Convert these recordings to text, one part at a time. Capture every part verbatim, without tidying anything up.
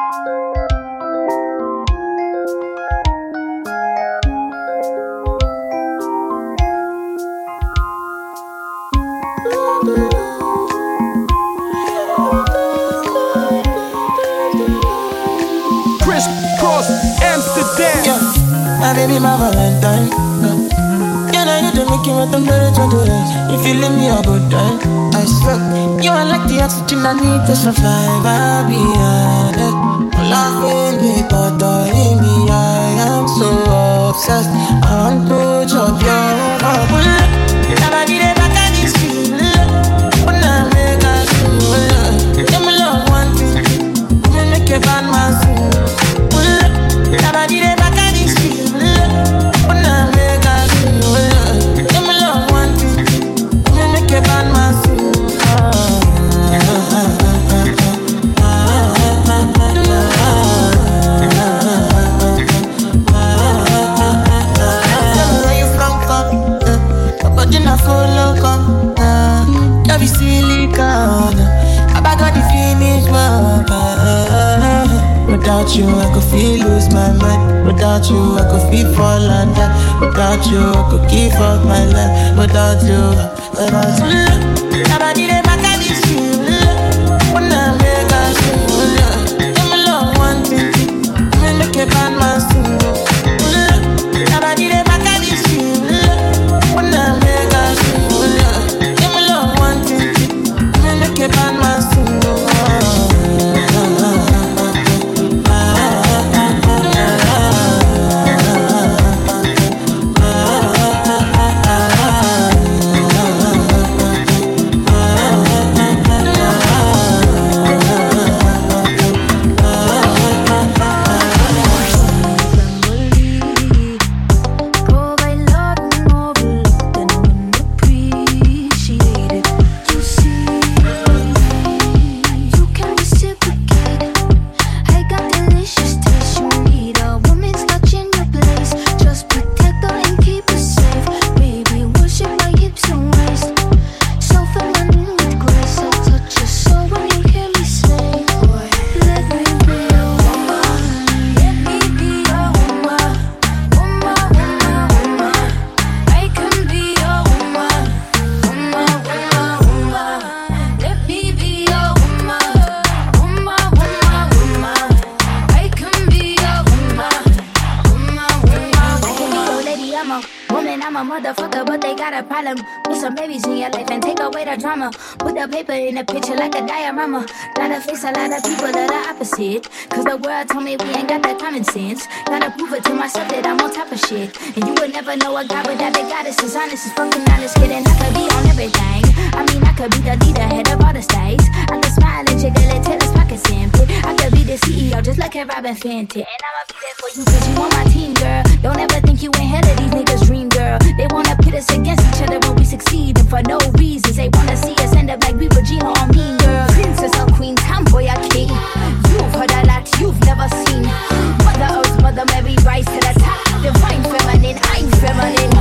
Crisscross Amsterdam. Yeah, my baby, my Valentine. Yeah, you know you do make it with them dirty twenty-days. If you leave me, I go die. I swear, you are like the oxygen I need to survive. I'll be honest. Laughing me, but in me, I am so obsessed. I want to chop your heart. Nobody dey back at this feel. When I make a soul, give me love one thing. Me make a bad man soul. Nobody dey back at this feel. When I make a soul, give me love one thing. Me make a bad man soul. Follow come, uh, you be silicone. I got the finish work. Uh, without you, I could feel lose my mind. Without you, I could feel fall and die. Without you, I could give up my life. Without you, without you, nobody dey back at this feel. When I make a soul, give me love one thing. Me make a bad man soul. Nobody dey back at this feel. When I make a soul, give me love one thing. Me make a bad man soul. In a picture like a diorama. Gotta face a lot of people that are opposite. Cause the world told me we ain't got that common sense. Gotta prove it to myself that I'm on top of shit. And you would never know a guy without the goddess. Is honest, is fucking honest, kidding. I could be on everything. I mean, I could be the leader, head of all the states. I could smile and jiggle it till his pockets empty. I could be the C E O, just like a Robin Fenty. And I'ma be there for you cause you on my team, girl. Don't ever think you ain't hell of these niggas' dream, girl. They wanna pit us against each other when we succeed. And for no reasons, they wanna see us end up like we were Gina or Mean Girl. Princess or queen, tomboy or king. You've heard a lot you've never seen. Mother Earth, Mother Mary, rise to the top. Divine feminine, I'm feminine.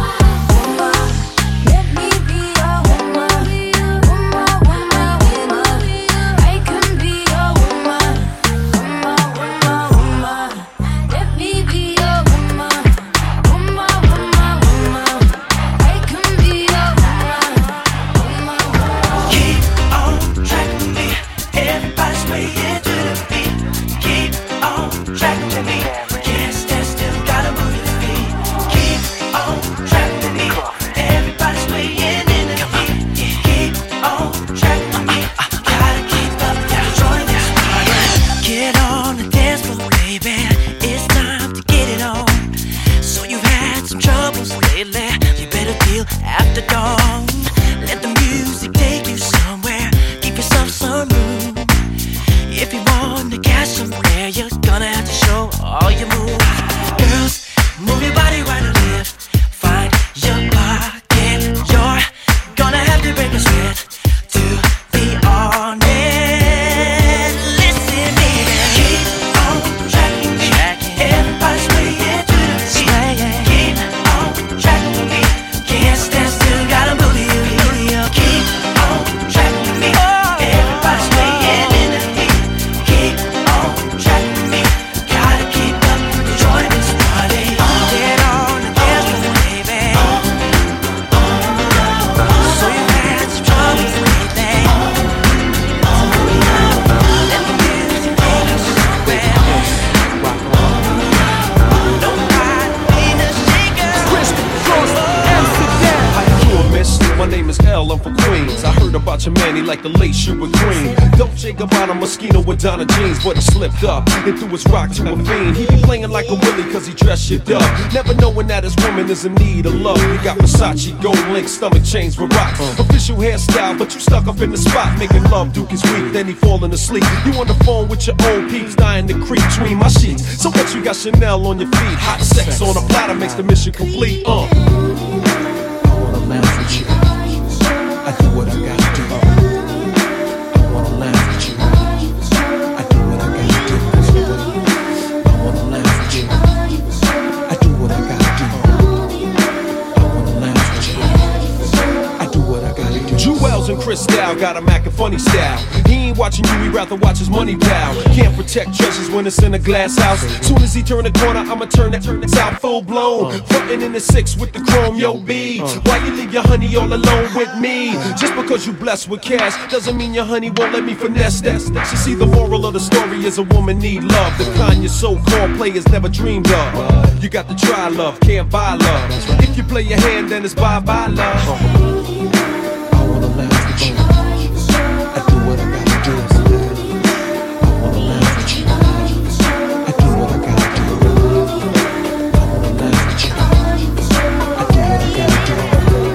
Let me be a woman. Woman, woman, woman. I can be a woman. Woman, woman, woman. Let me be a woman. Woman, woman, woman. I can be a woman. Woman, woman. Keep on track with me. Everybody's swaying to the beat. Keep on track with me. Can't stand still, gotta move your feet. Keep on track with me. Everybody's swaying in the beat. Keep on track with me. Gotta keep up, gotta join this beat. Get on the dance floor, baby. It's time to get it on. So you've had some troubles lately. You better deal after dawn. Let the music take you somewhere. Give yourself some room. If you want to catch somewhere, you're gonna have to show all your moves. Girls, move your body right and left. Find your pocket. You're gonna have to break a sweat to be honest. Listen, baby. Keep on tracking me. Everybody's swaying to the beat. Keep on tracking me. Can't stand still, gotta move you. Keep on tracking me. Everybody's swaying in the beat. Keep on tracking me. touch a man, he like the late shoe with green. Dolce Gabbana Moschino with Donna jeans, but he slipped up and threw his rock to a fiend. He be playing like a Willie cause he dressed shit up, never knowing that his woman is in need of love. We got Versace, gold link, stomach chains with rocks, official hairstyle, but you stuck up in the spot making love. Duke is weak, then he falling asleep. You on the phone with your old peeps, dying to creep between my sheets. So what, you got Chanel on your feet, hot sex on a platter makes the mission complete. Uh. I wanna laugh with you, I do what I gotta do. I wanna laugh with you, I do what I gotta do. I wanna laugh with you, I do what I gotta do. I wanna laugh with you, I do what I gotta do. Jewels and Cristal got him acting funny style. He ain't watching you, he rather watch his money pal. Can't protect treasures when it's in a glass house. Soon as he turn the corner, I'ma turn that turn out full blown. Frontin' in the six with the chrome, yo B. Why you leave your honey all alone with me? Just because you blessed with cash doesn't mean your honey won't let me finesse that. You see, the moral of the story is a woman need love, the kind your so-called players never dreamed of. You got to try love, can't buy love. If you play your hand, then it's bye-bye love. I wanna laugh with you, I do what I gotta do. I wanna laugh with you, I do what I gotta do. I wanna laugh with you, I do what I gotta do.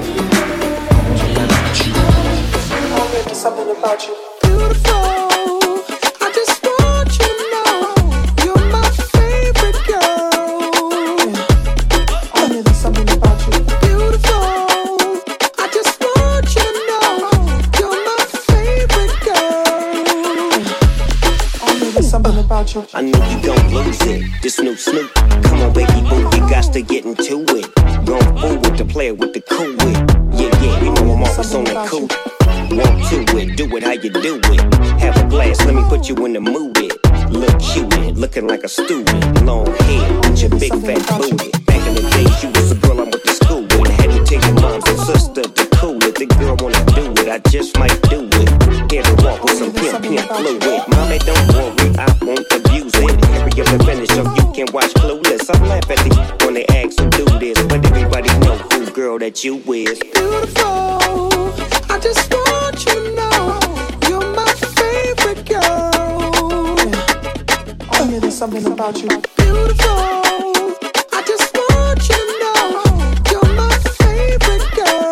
I wanna laugh with you. I'll make something about you. Beautiful, I just want you to know you're my favorite girl. I'll make something about you. Beautiful, I just want you to know you're my favorite girl. I'll make something about you. I know you gon' lose it. This Snoop Snoop, come on baby boo, you got to get into it. Going forward to play it with the cool wit. Yeah, yeah, you know I'm always on that cool. Want to it, do it how you do it. Have a glass, let me put you in the mood. It look cute, looking like a student. Long hair with your big fat booty. Back in the days, you was the girl I went to school with. Had to take your moms and sister to cool it. The girl wanna do it, I just might do it. Here to walk with some pimp pimp fluid. Mommy, don't worry, I won't abuse it. Hurry up and finish so you can watch Clueless. I laugh at the when they ask who do this, but everybody know who girl that you is. Beautiful, I just want you to know you're my favorite girl. Tell me there's something about you. Beautiful, I just want you to know you're my favorite girl.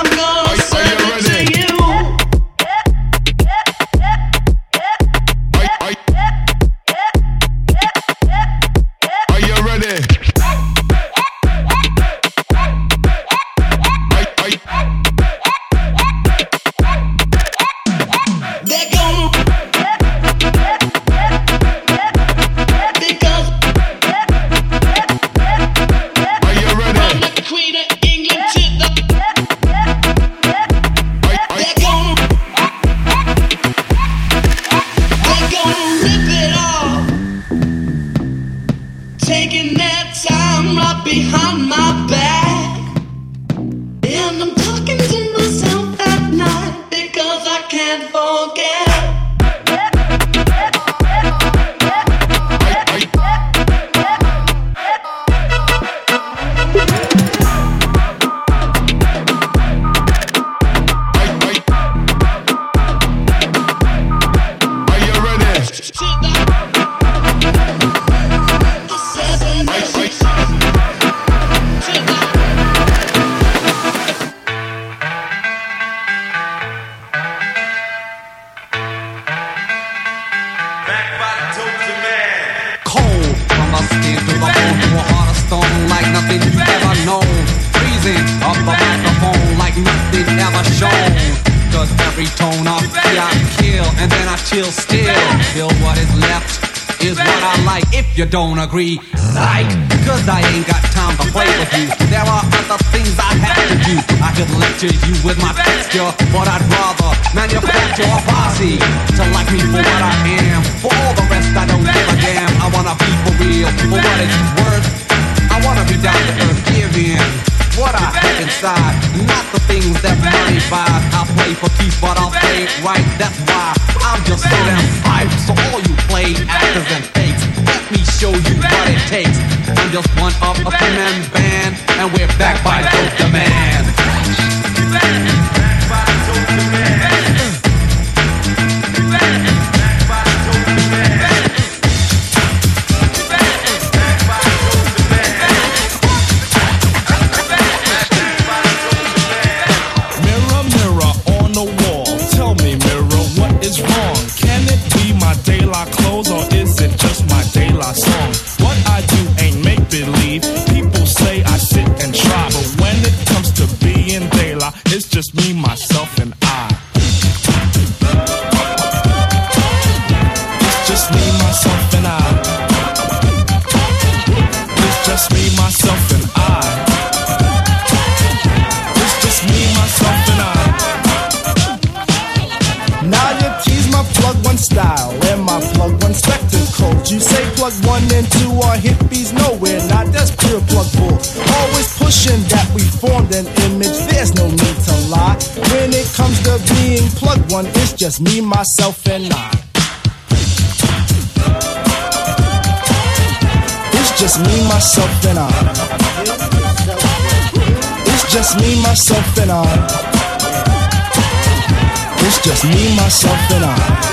I'm gonna serve it to you. Are you ready? They're gonna because Are you ready? from the Queen of England to the they're gonna they're gonna rip it off, taking their time right behind my back, and I'm talking to myself at night because I can't forget. Are you ready? To the assassination. To the Cold from my skin to the bone, to a heart of stone like nothing you've ever known. Freezing up the microphone like nothing ever shown. Cause every tone I feel I kill, and then I chill still. Feel what is left is what I like. If you don't agree, like, cause I ain't got time to play with you. There are other things I have to do. I could lecture you with my texture, but I'd rather manufacture a posse to like me for what I am. For all the rest I don't give a damn. I wanna be for real, for what it's worth. I wanna be down to earth, give in what I have inside, not the things that money buys. I'll play for keeps, but I'll play it right. That's why I'm just so damn hyped. So all you play actors and fakes, let me show you what it takes. I'm just one of a three-man band, and we're back by Dope Demand. Mirror, mirror on the wall, tell me, mirror, what is wrong? Can it be my De La clothes, or is it just my De La song? What I do ain't make-believe. People say I sit and try, but when it comes to being De La, it's just me, myself, and I. It's just me, myself, and I. It's just me, myself, and I. It's just me, myself, and I. Now you tease my plug one style and my plug one spectacles. You say plug one and two are hippies, nowhere not. That's pure plug bull. Always pushing that we formed an image. There's no need to lie. When it comes to being plug one, it's just me, myself, and I. It's just me, myself, and I. It's just me, myself, and I. It's just me, myself, and I.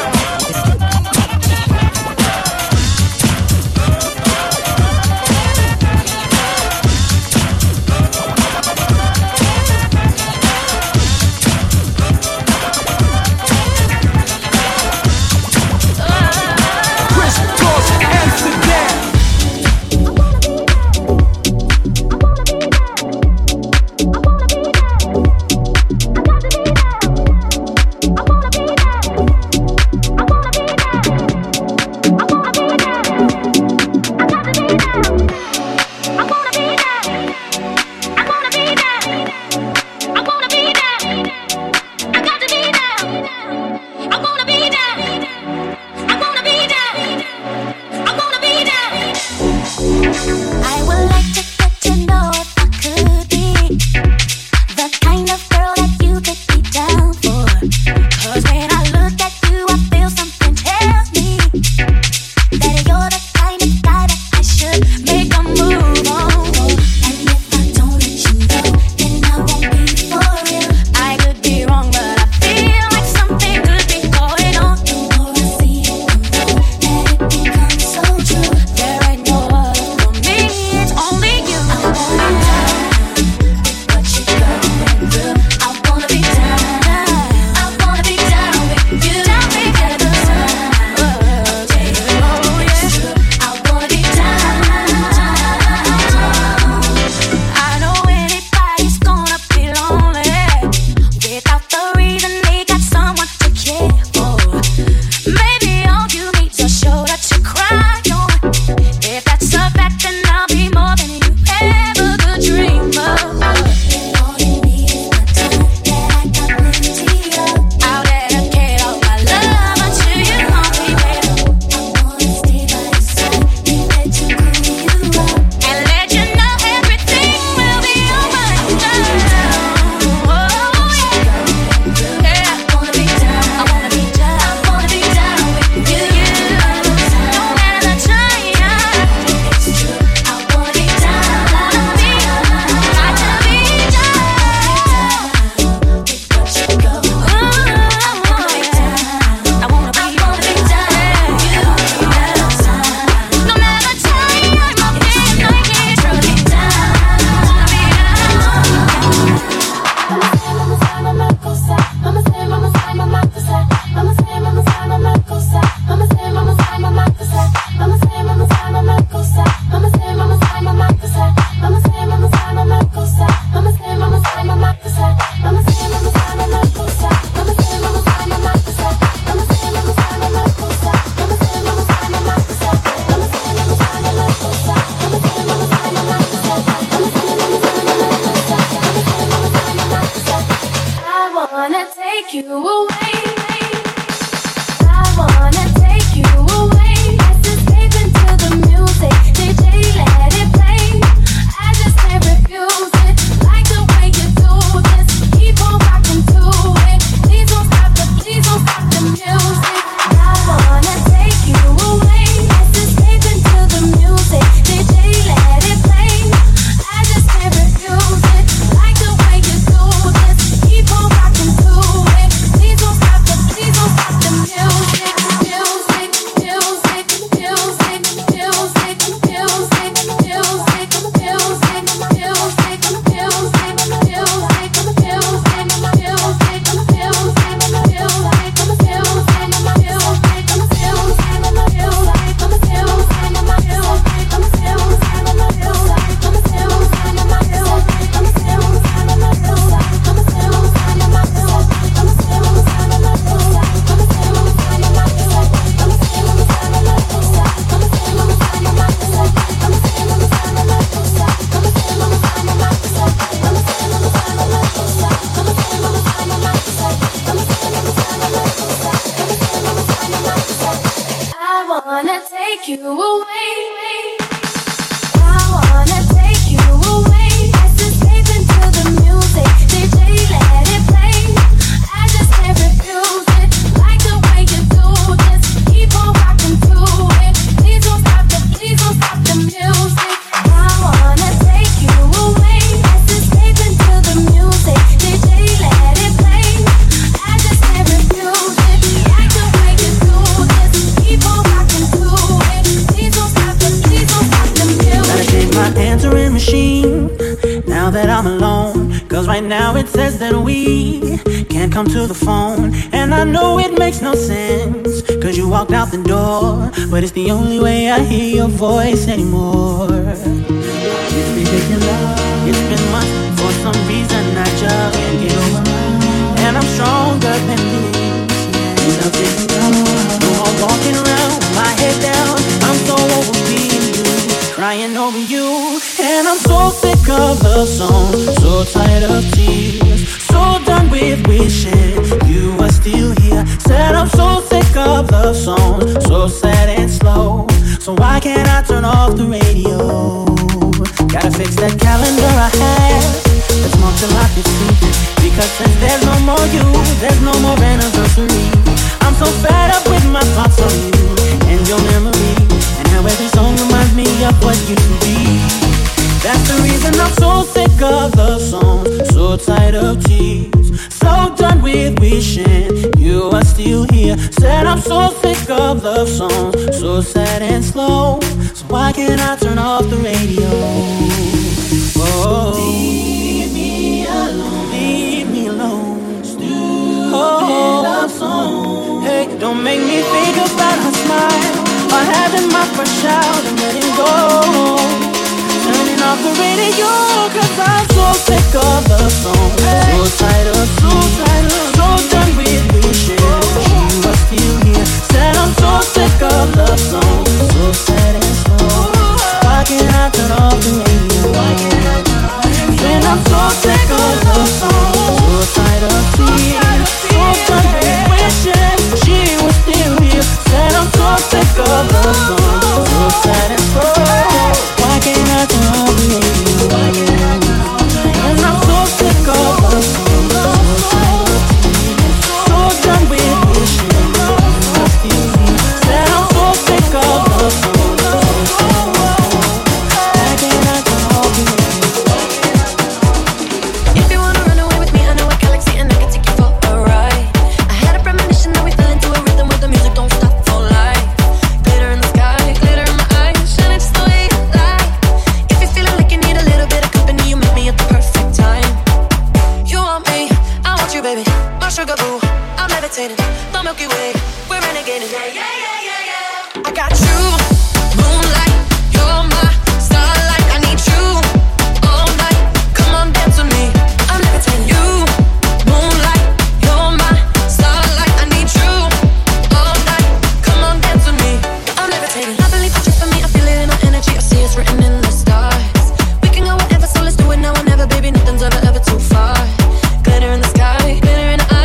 wanna take you away. I wanna take you away. Let's escape into the music. D J, let it play. I just can't refuse it. Like the way you do this. Keep on rocking to it. Please don't stop the, please don't stop the music. I wanna take you away. Let's escape into the music. D J, let it play. I just can't refuse it. Like the way you do this. Keep on rocking to it. Please don't stop the, please don't stop the music. Music, music, music, music, music, music, music, music, music, I wanna take you away. I wanna take you away. Let's escape into the music. D J, let it play. I just can't refuse it. Like the way you do this. Keep on rocking to it. Please don't stop the, please don't stop the music. I wanna take you away. Let's escape into the music. D J, let it play. I just can't refuse it. Like the way you do this. Keep on rocking to it. Please don't stop the, please don't stop the music. Gotta change my answering machine now that I'm alone. Cause right now it says that we can't come to the phone. And I know it makes no sense, cause you walked out the door. But it's the only way I hear your voice anymore. It's ridiculous. It's been months. For some reason I just can't get over mine. And I'm stronger than this. Yeah, it's no more walking around with my head down. I'm so over being you, crying over you. And I'm so sick of love songs, so tired of tears, so done with wishing you were still here. Said I'm so sick of love songs, so sad and slow. So why can't I turn off the radio? Gotta fix that calendar I have that's marked a lot this week. Because since there's no more you, there's no more anniversary. I'm so fed up with my thoughts on you and your memory, and how every song reminds me of what used to be. That's the reason I'm so sick of love songs, so tired of tears, so done with wishing you are still here. Said I'm so sick of love songs, so sad and slow. So why can't I turn off the radio? Oh, leave me alone, leave me alone. Stupid oh, love song. Hey, don't make me think about her smile, or having my first child and letting go. Turning off the radio, cause I'm so sick of the song. So tired of, so tired of, so done with wishing she was still here. Said I'm so sick of the song, so sad and slow. Why can't I turn off the radio? Why can't I turn off the radio? Then I'm so sick of the song, so tired of tears, so done with wishing she was still here. Said I'm so sick of the song, so sad and slow. Why can't I turn off the radio? Why can't I turn off the radio? And I'm so sick of the song, so tired of tears, so done with wishing she was still here. Said I'm so sick of the song, so sad and slow. Why can't I turn off the radio? If you wanna run away with me, I know a galaxy and I can take you for a ride. I had a premonition that we fell into a rhythm where the music don't stop for life. Glitter in the sky, glitter in my eyes, shining just the way you like. If you're feeling like you need a little bit of company, you met me at the perfect time. You want me, I want you, baby. My sugar boo, I'm levitating. The Milky Way, we're renegading. Yeah, yeah, yeah, yeah, yeah. I got you, moonlight, you're my starlight. I need you all night. Come on, dance with me. I'm levitating. You, moonlight, you're my starlight. I need you all night. Come on, dance with me. I'm levitating. I believe it's just for me. I feel it in my energy. I see it's written in the stars. We can go whatever, so let's do it now or never, baby. Nothing's ever, ever too far. Glitter in the sky, glitter in the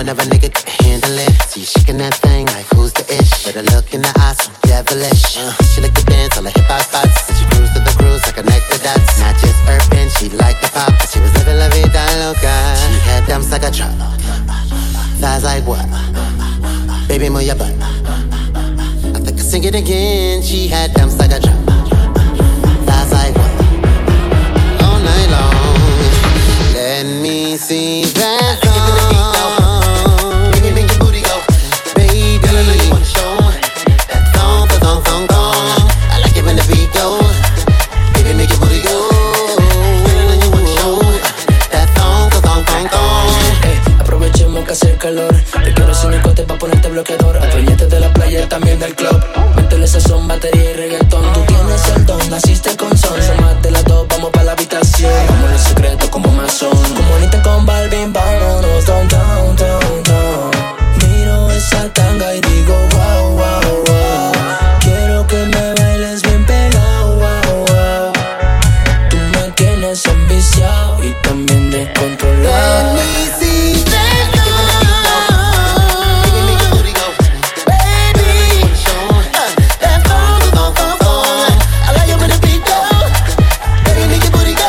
knowing if a nigga can handle it. See you shaking that thing like who's the ish? With a look in the eyes so devilish. uh, She like to dance all the hip hop spots, and she cruise to the cruise like a nectar dots. Not just urban, she liked the pop, but she was living la vida loca. She had dumps like a truck, thighs like what? Baby, move your butt. I think I sing it again. She had dumps like a truck, thighs like what? All night long. Let me see that thong. Make it make your booty go, baby. Girl, I know you wanna show that thong, the thong, thong, thong. I like it when the beat goes. Baby, make your booty go. Girl, I know you wanna show that thong, the thong, thong, thong. Hey, aprovechemos que hace calor. Te quiero sin nicote pa' ponerte bloqueador. Adueñate de la playa y también del club. Métele sazón, batería y reggaetón. Tú tienes el don, naciste con son. Somate las dos, vamos pa' la habitación. Vamos en secreto como masón. Como Anita con Balvin, vámonos downtown, down, down. Miro esa tanga y digo wow, wow, wow. Quiero que me bailes bien pegado, wow, wow. Tú me tienes enviciado y también descontrolado. Let me see that thong. Baby, make your booty go. Baby, that thong, the thong, thong, thong. I like it when the beat goes. Baby, make your booty go.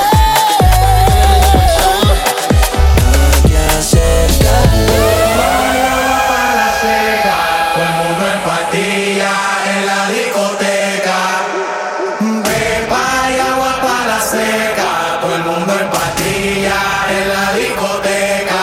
Aquí hace calor. Todo el mundo en pastilla en la discoteca. Pepa y agua para la seca. Todo el mundo en pastilla en la discoteca.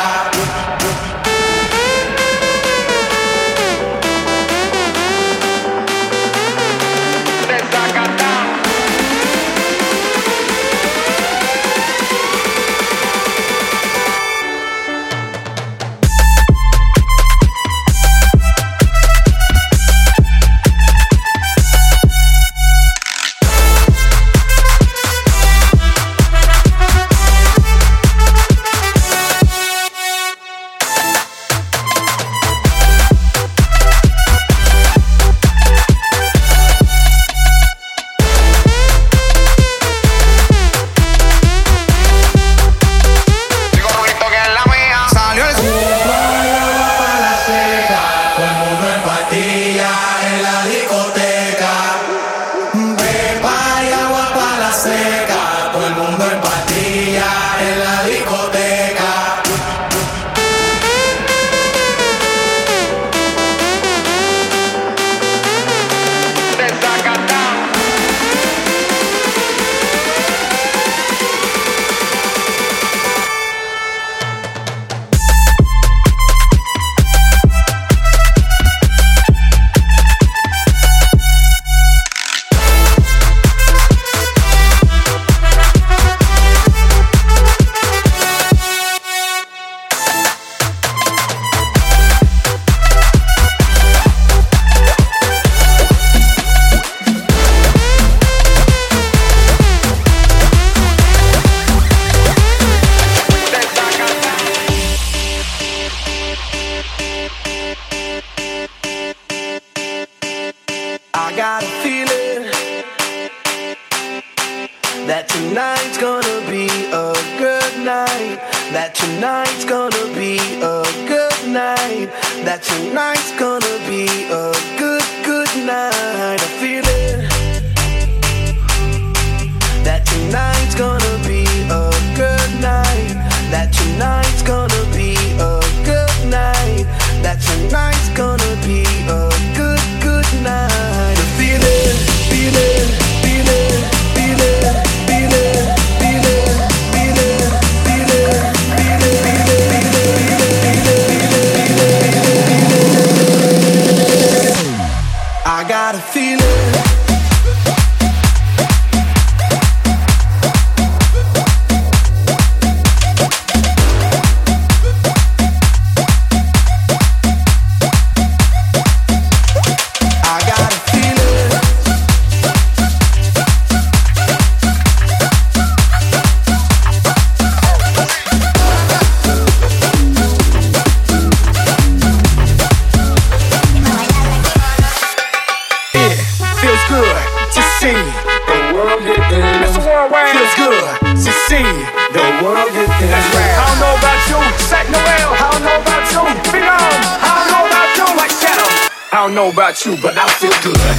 Salió el para la seca. Todo el mundo en pastilla en la discoteca. Pepa y agua para la seca. Todo el mundo en pastilla en la discoteca. I got a feeling that tonight's gonna be a good night. That tonight's gonna be a good night. That tonight's gonna be a good, good night. A feeling that tonight's gonna be a good night. That tonight's gonna be a good night. That tonight's gonna be a good, good night. A feeling, feeling, feeling, feeling, feeling, feeling, feeling, feeling, feeling, feeling. I got a feeling. don't know about you, but I feel good.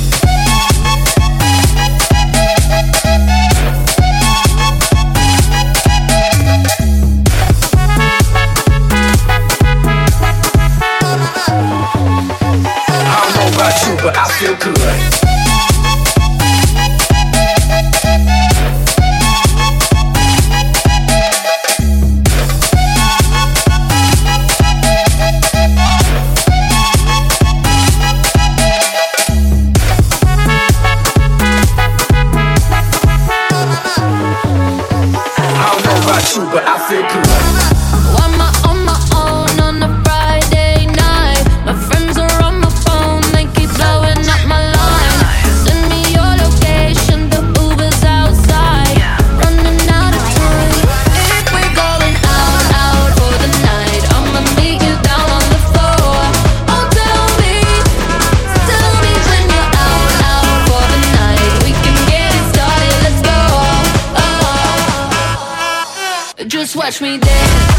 But I feel good. I don't know about you, but I feel good. Just watch me dance.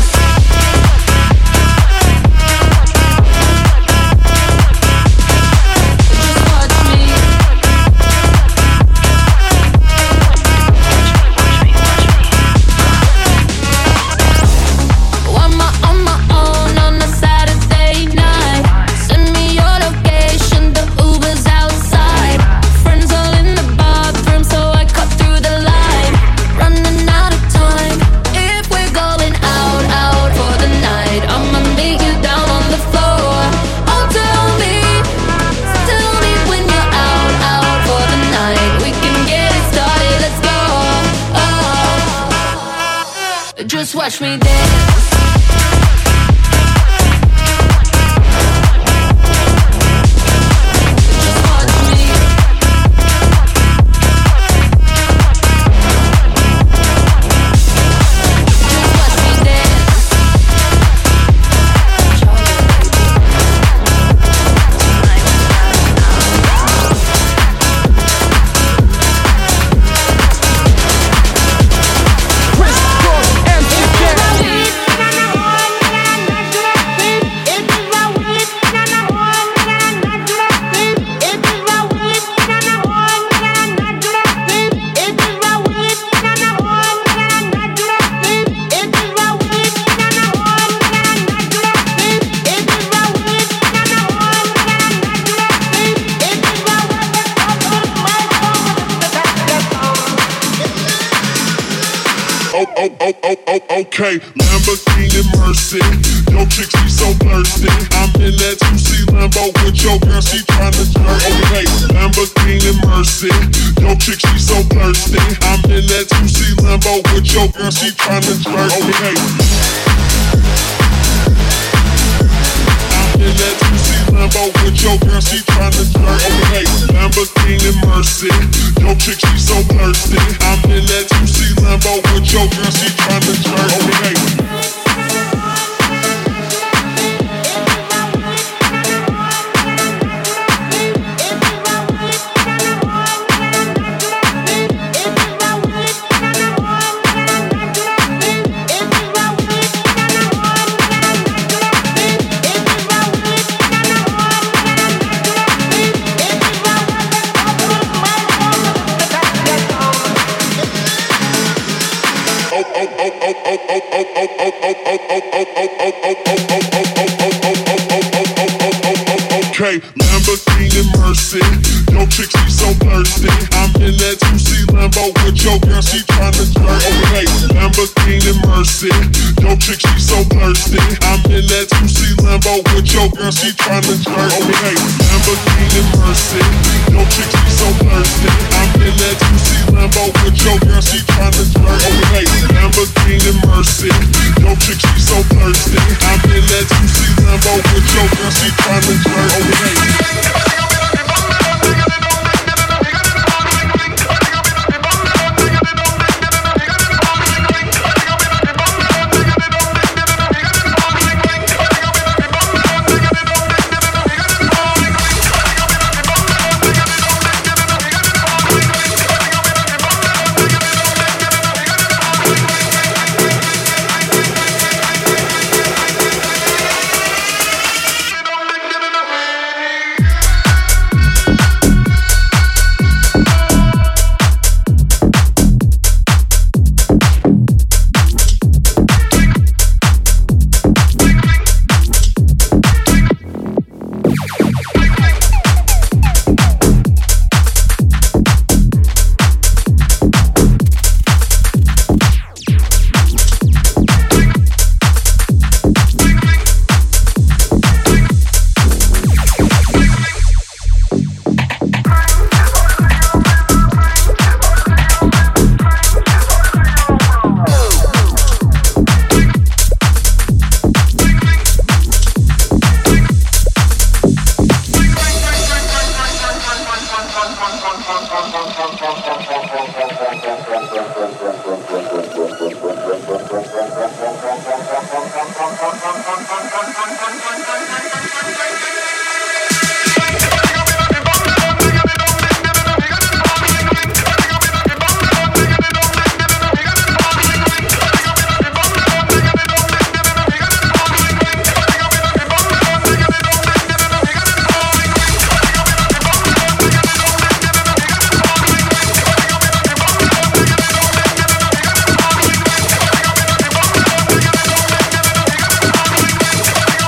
Just watch me dance. Okay, Lamborghini Mercy. Yo, chick, she so thirsty. I'm in that two C Lambo with your girl, she tryna jerk. Okay, Lamborghini Mercy. Yo, chick, she so thirsty. I'm in that two C Lambo with your girl, she tryna jerk. Okay. I'm in that two C Lambo with your girl, she tryna jerk. Okay, Lamborghini Mercy. Yo, chick, she so thirsty. I'm in that two C Lambo with your girl, she tryna jerk. Okay. Okay, Lamborghini Mercy. Yo, chick, she so thirsty. I'm in that two C Lambo with your girl, she tryna jerk. Okay, Lamborghini Mercy. Yo, chick, she so thirsty. I'm in that two C Lambo with your girl, she tryna jerk. Okay, Lamborghini Mercy. Yo, chick, she so thirsty. I'm in that two C Lambo with your girl, she tryna jerk. Okay, Lamborghini Mercy. Yo, chick, she so thirsty. I'm in that two C Lambo with your girl, she tryna jerk. Okay. We'll be right back.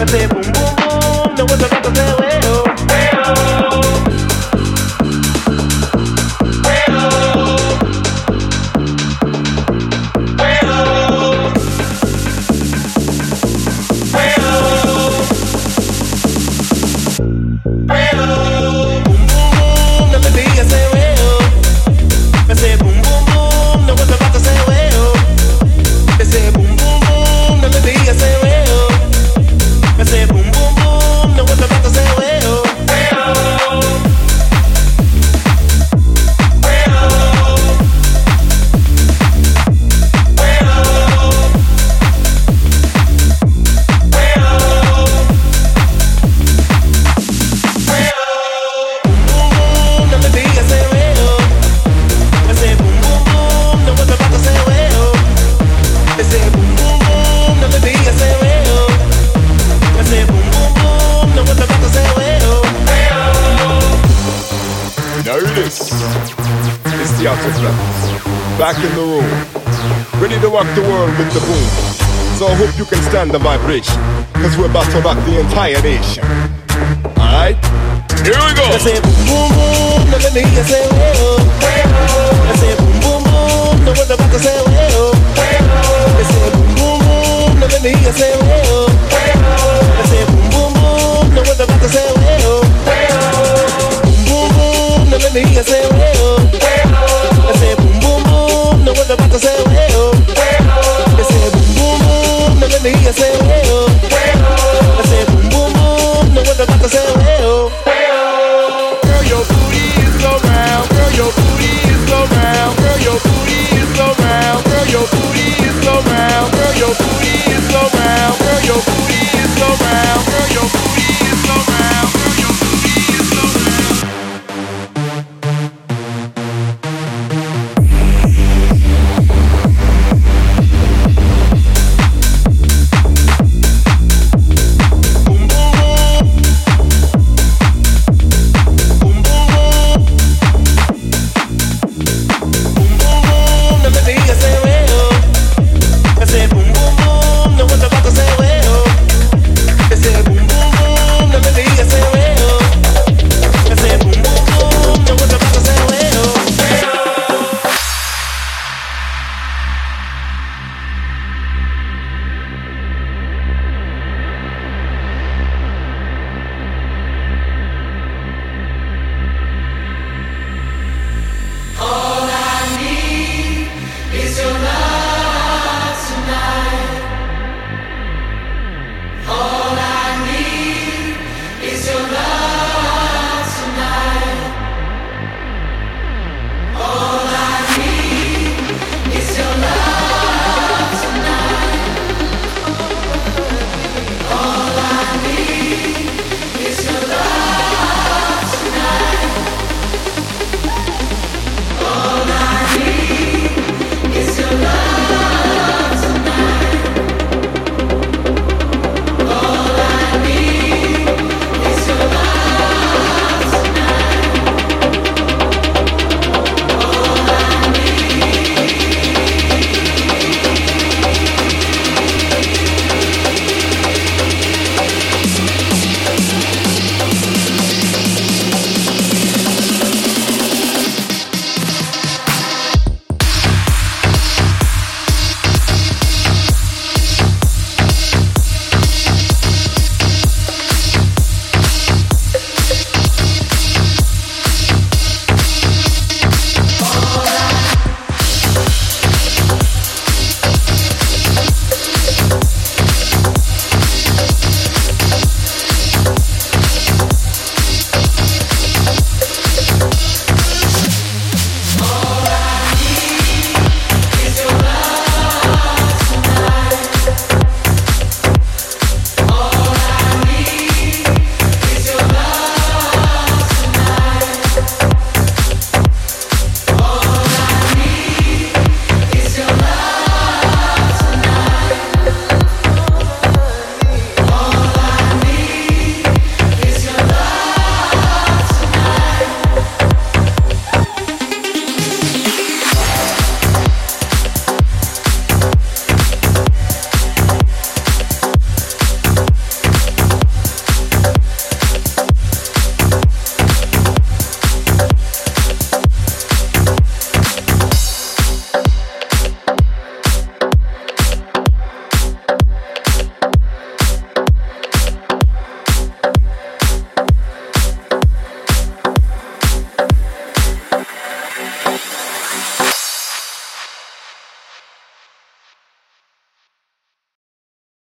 Me say boom boom boom, now what the fuck I say well. Back in the room, ready to rock the world with the boom. So I hope you can stand the vibration, cause we're about to rock the entire nation. Alright, here we go. I say boom boom boom, now let me hear you say well. I say boom boom boom, now what the fuck I say well. I say boom boom boom, now let me hear you say well.